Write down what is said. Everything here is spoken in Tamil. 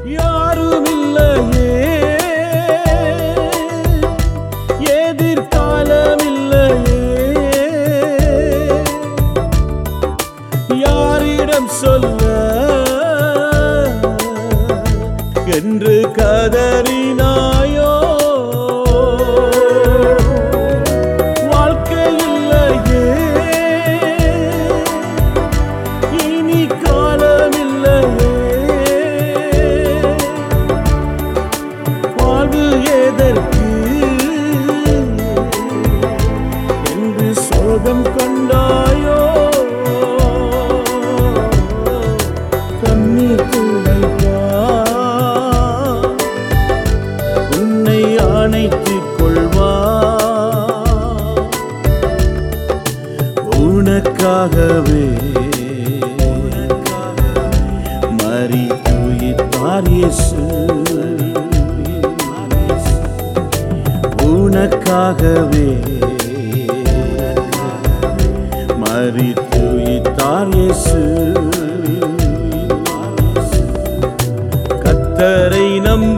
யாரும் இல்லையே, எதிர்காலம் இல்லையே, யாரிடம் சொல்ல என்று கதறினாயோ, வாழ்க்கை இல்லையே, இனி காலம் இல்லையே, வாழ்வு எதற்கு என்று சோகம் கண்டாயோ, கண்ணீர் துடைப்பா உன்னை அணைத்துக் கொள்வா, உனக்காகவே மரித்துயிர்த்தார் இயேசு, உனக்காகவே மரித்துயிர்த்தார் இயேசு. கர்த்தரை நம்பு